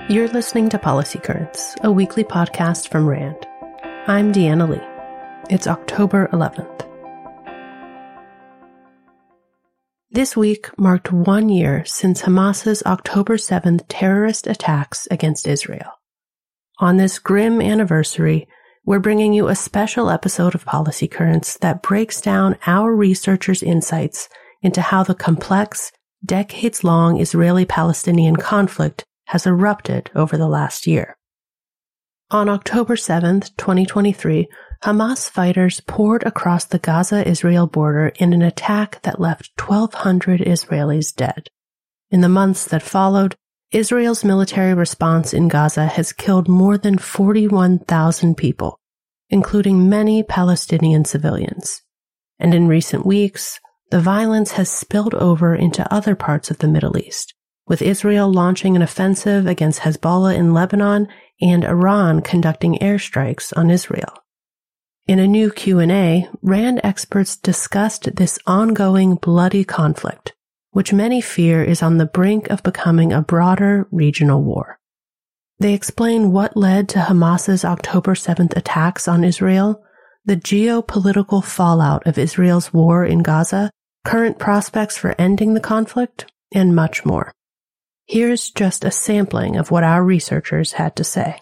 You're listening to Policy Currents, a weekly podcast from RAND. I'm Deanna Lee. It's October 11th. This week marked 1 year since Hamas's October 7th terrorist attacks against Israel. On this grim anniversary, we're bringing you a special episode of Policy Currents that breaks down our researchers' insights into how the complex, decades-long Israeli-Palestinian conflict has erupted over the last year. On October 7th, 2023, Hamas fighters poured across the Gaza-Israel border in an attack that left 1,200 Israelis dead. In the months that followed, Israel's military response in Gaza has killed more than 41,000 people, including many Palestinian civilians. And in recent weeks, the violence has spilled over into other parts of the Middle East, with Israel launching an offensive against Hezbollah in Lebanon and Iran conducting airstrikes on Israel. In a new Q&A, RAND experts discussed this ongoing bloody conflict, which many fear is on the brink of becoming a broader regional war. They explain what led to Hamas's October 7th attacks on Israel, the geopolitical fallout of Israel's war in Gaza, current prospects for ending the conflict, and much more. Here's just a sampling of what our researchers had to say.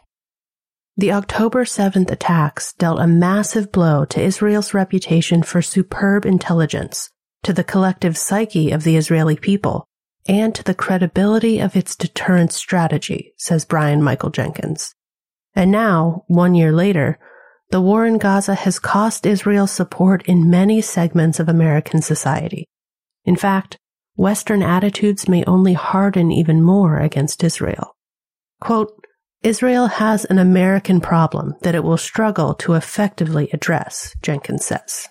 The October 7th attacks dealt a massive blow to Israel's reputation for superb intelligence, to the collective psyche of the Israeli people, and to the credibility of its deterrence strategy, says Brian Michael Jenkins. And now, 1 year later, the war in Gaza has cost Israel support in many segments of American society. In fact, Western attitudes may only harden even more against Israel. Quote, Israel has an American problem that it will struggle to effectively address, Jenkins says.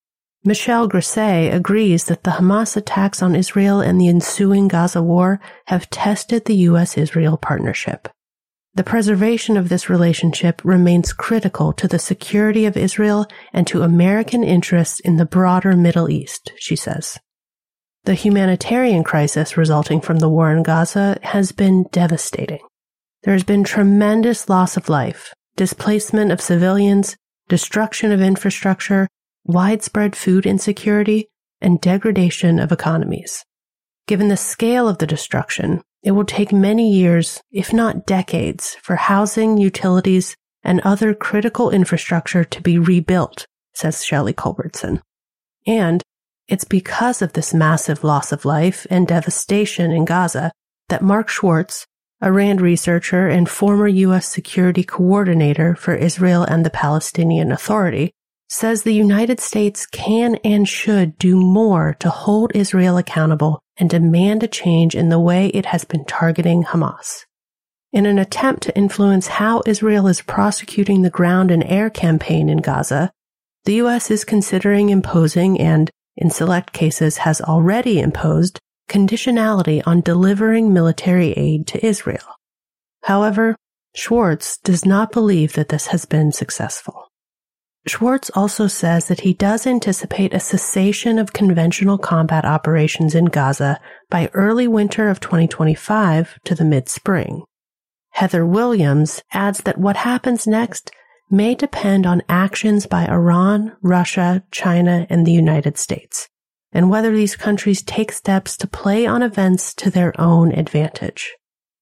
Michel Grisset agrees that the Hamas attacks on Israel and the ensuing Gaza war have tested the U.S.-Israel partnership. The preservation of this relationship remains critical to the security of Israel and to American interests in the broader Middle East, she says. The humanitarian crisis resulting from the war in Gaza has been devastating. There has been tremendous loss of life, displacement of civilians, destruction of infrastructure, widespread food insecurity, and degradation of economies. Given the scale of the destruction, it will take many years, if not decades, for housing, utilities, and other critical infrastructure to be rebuilt, says Shelley Culbertson. And it's because of this massive loss of life and devastation in Gaza that Mark Schwartz, a RAND researcher and former U.S. security coordinator for Israel and the Palestinian Authority, says the United States can and should do more to hold Israel accountable and demand a change in the way it has been targeting Hamas. In an attempt to influence how Israel is prosecuting the ground and air campaign in Gaza, the U.S. is considering imposing and, in select cases, has already imposed conditionality on delivering military aid to Israel. However, Schwartz does not believe that this has been successful. Schwartz also says that he does anticipate a cessation of conventional combat operations in Gaza by early winter of 2025 to the mid-spring. Heather Williams adds that what happens next may depend on actions by Iran, Russia, China, and the United States, and whether these countries take steps to play on events to their own advantage.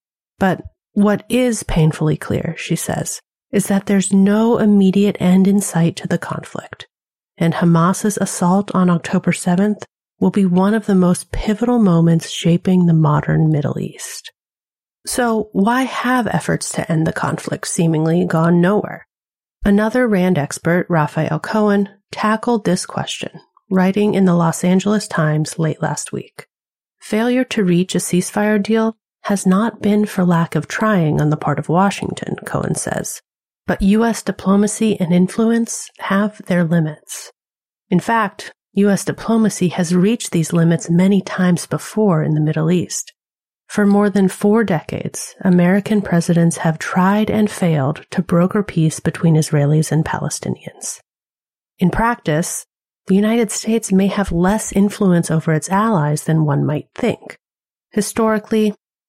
But what is painfully clear, she says, is that there's no immediate end in sight to the conflict, and Hamas's assault on October 7th will be one of the most pivotal moments shaping the modern Middle East. So why have efforts to end the conflict seemingly gone nowhere? Another RAND expert, Raphael Cohen, tackled this question, writing in the Los Angeles Times late last week. Failure to reach a ceasefire deal has not been for lack of trying on the part of Washington, Cohen says, but U.S. diplomacy and influence have their limits. In fact, U.S. diplomacy has reached these limits many times before in the Middle East. For more than 4 decades, American presidents have tried and failed to broker peace between Israelis and Palestinians. In practice, the United States may have less influence over its allies than one might think. Historically,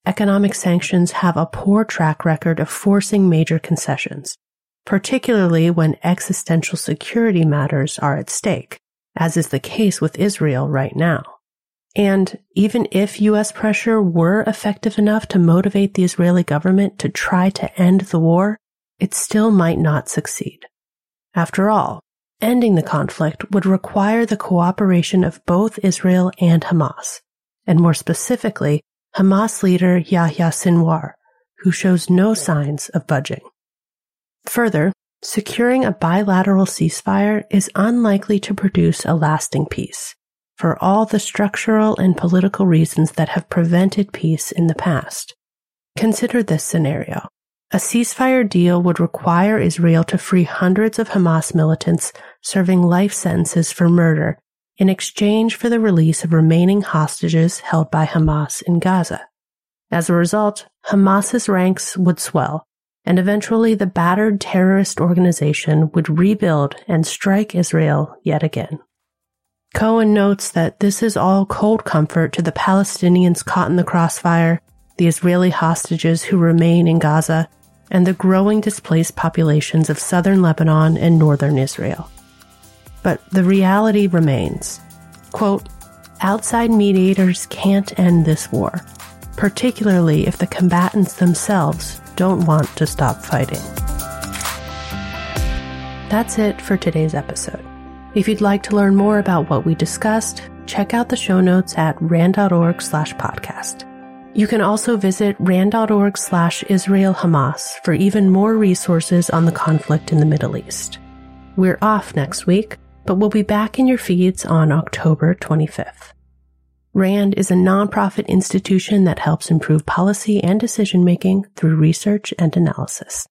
economic sanctions have a poor track record of forcing major concessions, particularly when existential security matters are at stake, as is the case with Israel right now. And even if U.S. pressure were effective enough to motivate the Israeli government to try to end the war, it still might not succeed. After all, ending the conflict would require the cooperation of both Israel and Hamas, and more specifically, Hamas leader Yahya Sinwar, who shows no signs of budging. Further, securing a bilateral ceasefire is unlikely to produce a lasting peace, for all the structural and political reasons that have prevented peace in the past. Consider this scenario. A ceasefire deal would require Israel to free hundreds of Hamas militants serving life sentences for murder in exchange for the release of remaining hostages held by Hamas in Gaza. As a result, Hamas's ranks would swell, and eventually the battered terrorist organization would rebuild and strike Israel yet again. Cohen notes that this is all cold comfort to the Palestinians caught in the crossfire, the Israeli hostages who remain in Gaza, and the growing displaced populations of southern Lebanon and northern Israel. But the reality remains. Quote, outside mediators can't end this war, particularly if the combatants themselves don't want to stop fighting. That's it for today's episode. If you'd like to learn more about what we discussed, check out the show notes at rand.org/podcast. You can also visit rand.org/Israel Hamas for even more resources on the conflict in the Middle East. We're off next week, but we'll be back in your feeds on October 25th. RAND is a nonprofit institution that helps improve policy and decision-making through research and analysis.